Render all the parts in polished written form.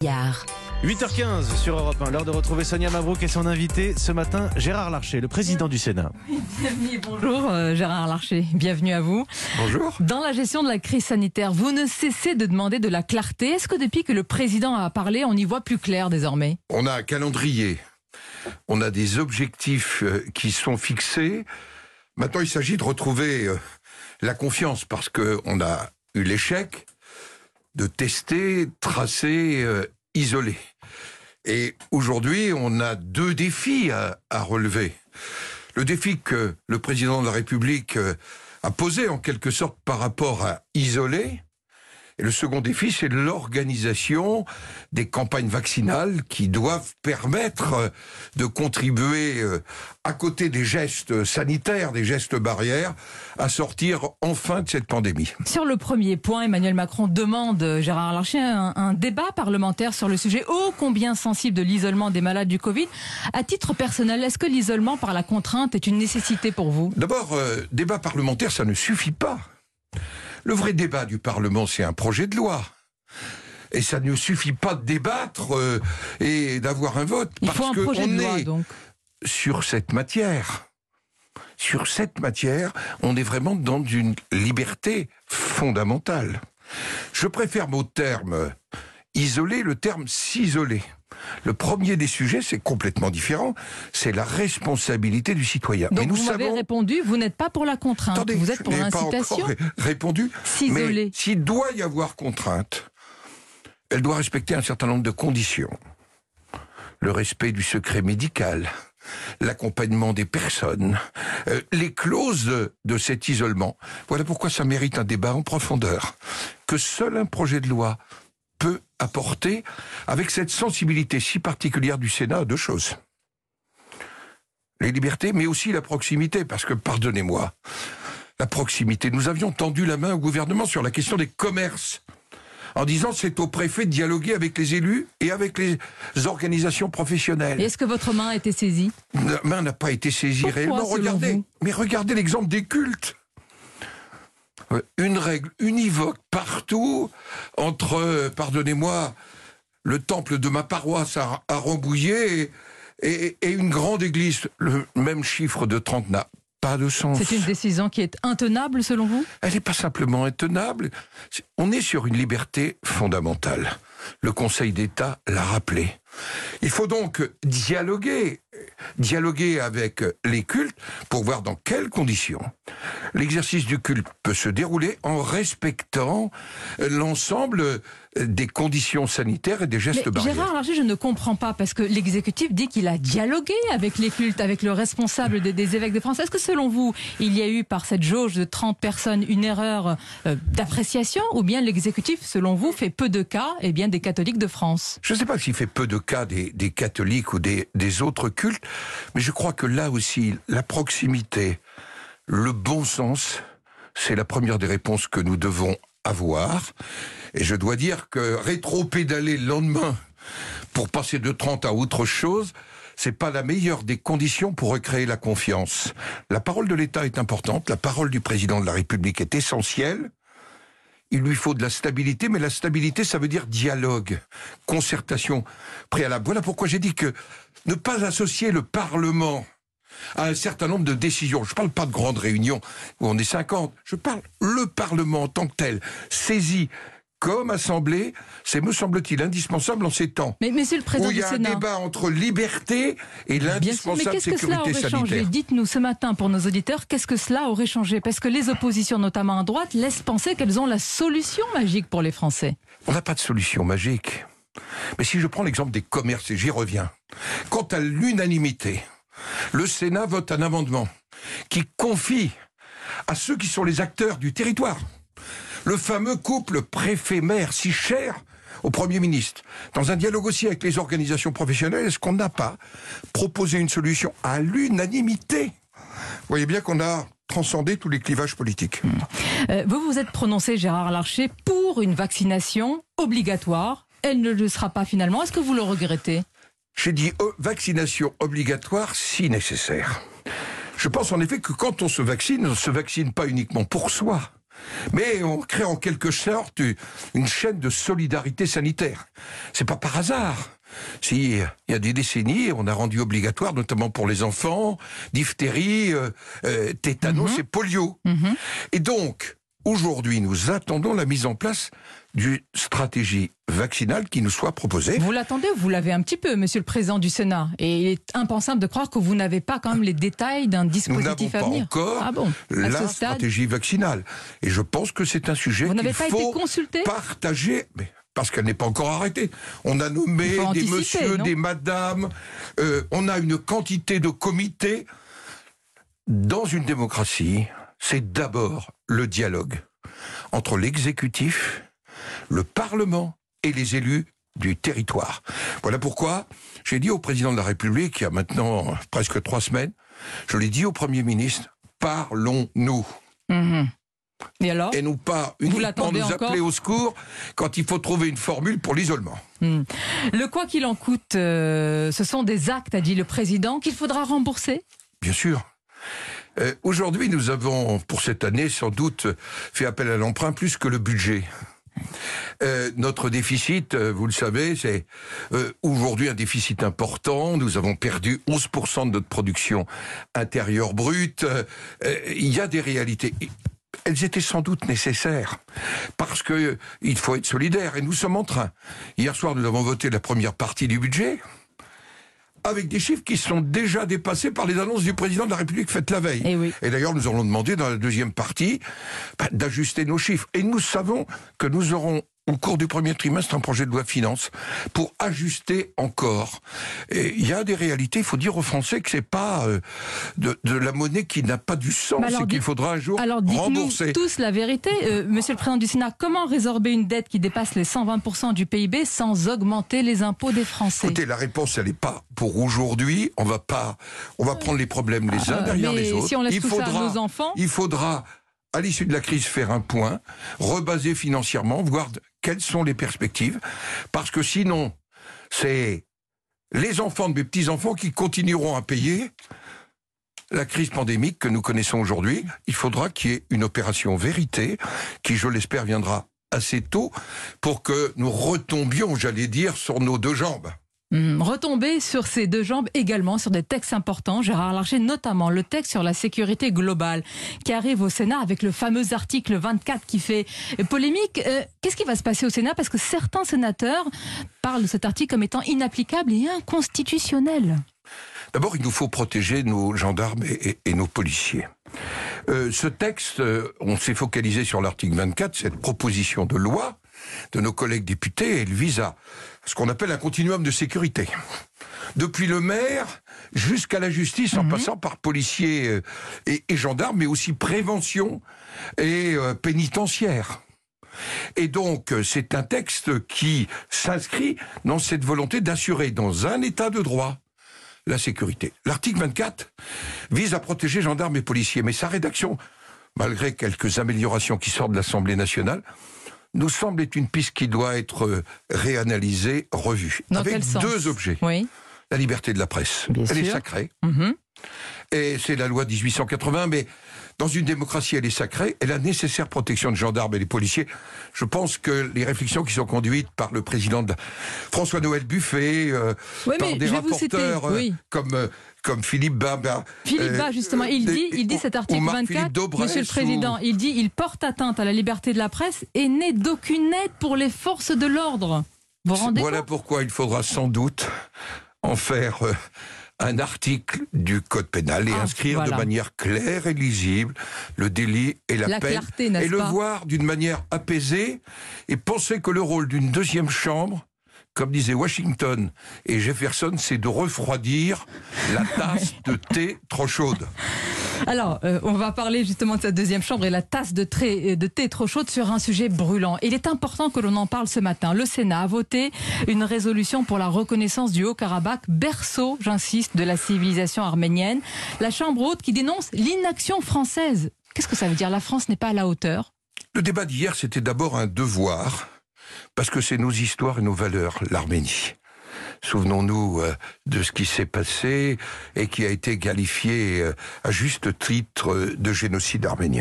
Yard. 8h15 sur Europe 1, l'heure de retrouver Sonia Mabrouk et son invité ce matin, Gérard Larcher, le président du Sénat. Bienvenue, bonjour Gérard Larcher, bienvenue à vous. Bonjour. Dans la gestion de la crise sanitaire, vous ne cessez de demander de la clarté. Est-ce que depuis que le président a parlé, on y voit plus clair désormais ? On a un calendrier, on a des objectifs qui sont fixés. Maintenant, il s'agit de retrouver la confiance parce qu'on a eu l'échec de tester, tracer, isoler. Et aujourd'hui, on a deux défis à relever. Le défi que le président de la République a posé en quelque sorte par rapport à isoler. Et le second défi, c'est l'organisation des campagnes vaccinales qui doivent permettre de contribuer, à côté des gestes sanitaires, des gestes barrières, à sortir enfin de cette pandémie. Sur le premier point, Emmanuel Macron demande, Gérard Larcher, un débat parlementaire sur le sujet ô combien sensible de l'isolement des malades du Covid. À titre personnel, est-ce que l'isolement par la contrainte est une nécessité pour vous ? D'abord, débat parlementaire, ça ne suffit pas. Le vrai débat du Parlement, c'est un projet de loi. Et ça ne suffit pas de débattre et d'avoir un vote. Il faut un projet de loi, donc. Sur cette matière, on est vraiment dans une liberté fondamentale. Je préfère au terme isoler le terme s'isoler. Le premier des sujets, c'est complètement différent, c'est la responsabilité du citoyen. Donc vous m'avez répondu, vous n'êtes pas pour la contrainte, attendez, vous êtes pour l'incitation. Je n'ai pas encore répondu, s'isoler. Mais s'il doit y avoir contrainte, elle doit respecter un certain nombre de conditions. Le respect du secret médical, l'accompagnement des personnes, les clauses de cet isolement. Voilà pourquoi ça mérite un débat en profondeur, que seul un projet de loi peut apporter, avec cette sensibilité si particulière du Sénat, à deux choses. Les libertés, mais aussi la proximité, parce que, pardonnez-moi, la proximité, nous avions tendu la main au gouvernement sur la question des commerces, en disant c'est au préfet de dialoguer avec les élus et avec les organisations professionnelles. Et est-ce que votre main a été saisie ? La main n'a pas été saisie. Pourquoi, réellement. Regardez l'exemple des cultes. Une règle univoque partout entre, pardonnez-moi, le temple de ma paroisse à Rambouillet et une grande église. Le même chiffre de 30 n'a pas de sens. C'est une décision qui est intenable selon vous ? Elle n'est pas simplement intenable. On est sur une liberté fondamentale. Le Conseil d'État l'a rappelé. Il faut donc dialoguer avec les cultes pour voir dans quelles conditions l'exercice du culte peut se dérouler en respectant l'ensemble des conditions sanitaires et des gestes barrières. Gérard Larcher, je ne comprends pas, parce que l'exécutif dit qu'il a dialogué avec les cultes, avec le responsable des évêques de France. Est-ce que selon vous, il y a eu par cette jauge de 30 personnes une erreur d'appréciation, ou bien l'exécutif, selon vous, fait peu de cas des catholiques de France ? Je ne sais pas s'il fait peu de cas des catholiques ou des autres cultes, mais je crois que là aussi, la proximité, le bon sens, c'est la première des réponses que nous devons avoir. Et je dois dire que rétro-pédaler le lendemain pour passer de 30 à autre chose, c'est pas la meilleure des conditions pour recréer la confiance. La parole de l'État est importante, la parole du président de la République est essentielle. Il lui faut de la stabilité, mais la stabilité, ça veut dire dialogue, concertation préalable. Voilà pourquoi j'ai dit que ne pas associer le Parlement à un certain nombre de décisions. Je ne parle pas de grandes réunions où on est 50. Je parle le Parlement en tant que tel, saisi comme assemblée, c'est, me semble-t-il, indispensable en ces temps. Mais monsieur le président où il y a un débat entre liberté et l'indispensable sécurité sanitaire. Dites-nous ce matin, pour nos auditeurs, qu'est-ce que cela aurait changé ? Parce que les oppositions, notamment à droite, laissent penser qu'elles ont la solution magique pour les Français. On n'a pas de solution magique. Mais si je prends l'exemple des commerces, et j'y reviens, quant à l'unanimité, le Sénat vote un amendement qui confie à ceux qui sont les acteurs du territoire, le fameux couple préfet-maire si cher au Premier ministre, dans un dialogue aussi avec les organisations professionnelles, est-ce qu'on n'a pas proposé une solution à l'unanimité ? Vous voyez bien qu'on a transcendé tous les clivages politiques. Vous vous êtes prononcé, Gérard Larcher, pour une vaccination obligatoire. Elle ne le sera pas finalement. Est-ce que vous le regrettez ? J'ai dit vaccination obligatoire si nécessaire. Je pense en effet que quand on se vaccine pas uniquement pour soi, Mais on crée en quelque sorte une chaîne de solidarité sanitaire. C'est pas par hasard. Si, il y a des décennies, on a rendu obligatoire, notamment pour les enfants, diphtérie, tétanos et polio. Et donc, aujourd'hui, nous attendons la mise en place d'une stratégie vaccinale qui nous soit proposée. Vous l'attendez ou vous l'avez un petit peu, Monsieur le Président du Sénat? Et il est impensable de croire que vous n'avez pas quand même les détails d'un dispositif à venir. Nous n'avons pas encore la stratégie vaccinale. Et je pense que c'est un sujet qu'il faut partager. Mais parce qu'elle n'est pas encore arrêtée. On a nommé des messieurs, des madames, on a une quantité de comités. Dans une démocratie, c'est d'abord le dialogue entre l'exécutif, le Parlement et les élus du territoire. Voilà pourquoi j'ai dit au président de la République, il y a maintenant presque 3 semaines, je l'ai dit au Premier ministre, parlons-nous. Et alors ? Et non pas uniquement nous appeler au secours quand il faut trouver une formule pour l'isolement. Le quoi qu'il en coûte, ce sont des actes, a dit le président, qu'il faudra rembourser ? Bien sûr. Aujourd'hui, nous avons, pour cette année, sans doute fait appel à l'emprunt plus que le budget. Notre déficit, vous le savez, c'est aujourd'hui un déficit important. Nous avons perdu 11% de notre production intérieure brute. Il y a des réalités. Elles étaient sans doute nécessaires, parce que il faut être solidaire, et nous sommes en train. Hier soir, nous avons voté la première partie du budget, avec des chiffres qui sont déjà dépassés par les annonces du président de la République faites la veille. Et d'ailleurs, nous allons demander dans la deuxième partie d'ajuster nos chiffres. Et nous savons que nous aurons au cours du premier trimestre un projet de loi de finances pour ajuster encore. Et il y a des réalités, il faut dire aux Français que c'est pas de la monnaie qui n'a pas du sens et qu'il faudra un jour rembourser. Alors dites-nous tous la vérité, Monsieur le Président du Sénat, comment résorber une dette qui dépasse les 120% du PIB sans augmenter les impôts des Français ? Écoutez, la réponse, elle n'est pas pour aujourd'hui. On va prendre les problèmes les uns derrière les autres. Si on laisse tout ça à nos enfants, il faudra, à l'issue de la crise, faire un point, rebaser financièrement, voir quelles sont les perspectives, parce que sinon, c'est les enfants de mes petits-enfants qui continueront à payer la crise pandémique que nous connaissons aujourd'hui. Il faudra qu'il y ait une opération vérité, qui, je l'espère, viendra assez tôt, pour que nous retombions, j'allais dire, sur nos 2 jambes. Retomber sur ces 2 jambes également, sur des textes importants, Gérard Larcher, notamment le texte sur la sécurité globale, qui arrive au Sénat avec le fameux article 24 qui fait polémique. Qu'est-ce qui va se passer au Sénat ? Parce que certains sénateurs parlent de cet article comme étant inapplicable et inconstitutionnel. D'abord, il nous faut protéger nos gendarmes et nos policiers. Ce texte, on s'est focalisé sur l'article 24, cette proposition de loi de nos collègues députés, elle vise à ce qu'on appelle un continuum de sécurité. Depuis le maire jusqu'à la justice, en passant par policiers et gendarmes, mais aussi prévention et pénitentiaire. Et donc, c'est un texte qui s'inscrit dans cette volonté d'assurer dans un état de droit la sécurité. L'article 24 vise à protéger gendarmes et policiers, mais sa rédaction, malgré quelques améliorations qui sortent de l'Assemblée nationale, nous semble être une piste qui doit être réanalysée, revue. Dans avec quel sens ? 2 objets. Oui. La liberté de la presse. Elle est sacrée. Et c'est la loi de 1880, mais dans une démocratie, elle est sacrée. Et la nécessaire protection de gendarmes et des policiers, je pense que les réflexions qui sont conduites par le président François-Noël Buffet, par des rapporteurs comme Philippe Bas. Philippe Bas, justement, il dit cet article 24, Monsieur le Président, il porte atteinte à la liberté de la presse et n'est d'aucune aide pour les forces de l'ordre. Vous vous rendez compte ? Voilà pourquoi il faudra sans doute en faire un article du Code pénal et inscrire de manière claire et lisible le délit et la peine, clarté, n'est-ce et le pas ? voir d'une manière apaisée, et penser que le rôle d'une 2e chambre, comme disaient Washington et Jefferson, c'est de refroidir la tasse de thé trop chaude. Alors, on va parler justement de cette 2e chambre et la tasse de thé trop chaude sur un sujet brûlant. Il est important que l'on en parle ce matin. Le Sénat a voté une résolution pour la reconnaissance du Haut-Karabakh, berceau, j'insiste, de la civilisation arménienne. La Chambre haute qui dénonce l'inaction française. Qu'est-ce que ça veut dire ? La France n'est pas à la hauteur ? Le débat d'hier, c'était d'abord un devoir, parce que c'est nos histoires et nos valeurs, l'Arménie. Souvenons-nous de ce qui s'est passé et qui a été qualifié à juste titre de génocide arménien.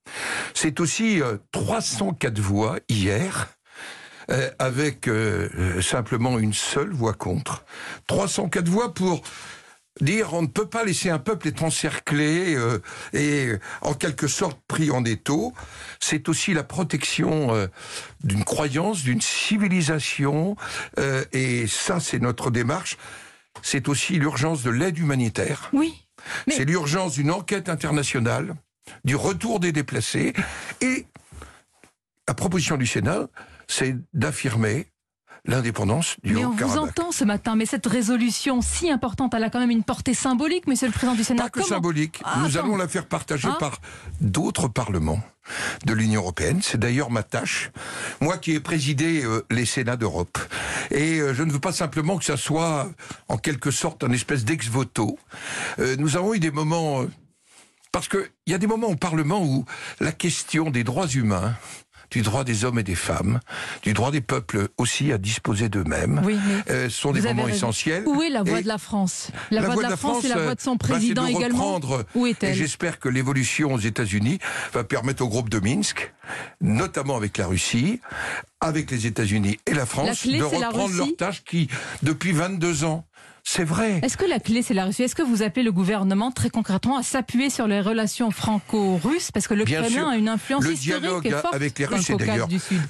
C'est aussi 304 voix hier, avec simplement une seule voix contre. 304 voix pour dire on ne peut pas laisser un peuple être encerclé et en quelque sorte pris en étau. C'est aussi la protection d'une croyance, d'une civilisation, et ça c'est notre démarche. C'est aussi l'urgence de l'aide humanitaire. Oui. Mais... C'est l'urgence d'une enquête internationale, du retour des déplacés, et la proposition du Sénat, c'est d'affirmer l'indépendance du Haut-Karabakh. Mais on vous entend ce matin, mais cette résolution si importante, elle a quand même une portée symbolique, monsieur le président du Sénat. Pas que symbolique, nous allons la faire partager par d'autres parlements de l'Union européenne. C'est d'ailleurs ma tâche, moi qui ai présidé les Sénats d'Europe. Et je ne veux pas simplement que ça soit en quelque sorte un espèce d'ex-voto. Nous avons eu des moments... parce qu'il y a des moments au Parlement où la question des droits humains, du droit des hommes et des femmes, du droit des peuples aussi à disposer d'eux-mêmes, sont des moments essentiels. Où est la voix de la France? La voix de la France et la voix de son président également. Où est-elle? Et j'espère que l'évolution aux États-Unis va permettre au groupe de Minsk, notamment avec la Russie, avec les États-Unis et la France, de reprendre leurs tâches qui, depuis 22 ans, c'est vrai. Est-ce que la clé, c'est la Russie? Est-ce que vous appelez le gouvernement, très concrètement, à s'appuyer sur les relations franco-russes? Parce que le Kremlin a une influence historique et forte avec les Russes, dans le Caucase du Sud.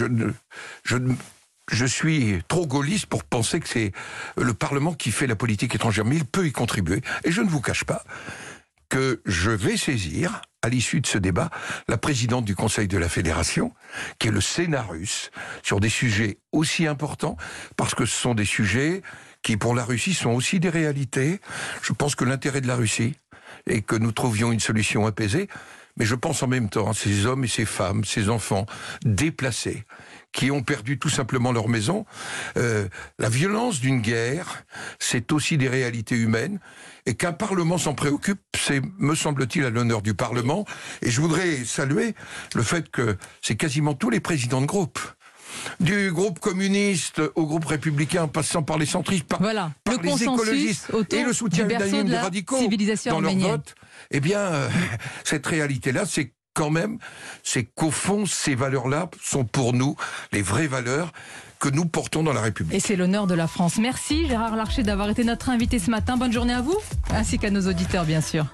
Je suis trop gaulliste pour penser que c'est le Parlement qui fait la politique étrangère, mais il peut y contribuer. Et je ne vous cache pas que je vais saisir, à l'issue de ce débat, la présidente du Conseil de la Fédération, qui est le Sénat russe, sur des sujets aussi importants, parce que ce sont des sujets qui, pour la Russie, sont aussi des réalités. Je pense que l'intérêt de la Russie est que nous trouvions une solution apaisée, mais je pense en même temps à ces hommes et ces femmes, ces enfants déplacés, qui ont perdu tout simplement leur maison. La violence d'une guerre, c'est aussi des réalités humaines, et qu'un Parlement s'en préoccupe, c'est, me semble-t-il, à l'honneur du Parlement. Et je voudrais saluer le fait que c'est quasiment tous les présidents de groupe, du groupe communiste au groupe républicain, en passant par les centristes, par les écologistes et le soutien unanime des radicaux dans leur vote, eh bien, cette réalité-là, c'est quand même, c'est qu'au fond, ces valeurs-là sont pour nous les vraies valeurs que nous portons dans la République. Et c'est l'honneur de la France. Merci Gérard Larcher d'avoir été notre invité ce matin. Bonne journée à vous, ainsi qu'à nos auditeurs, bien sûr.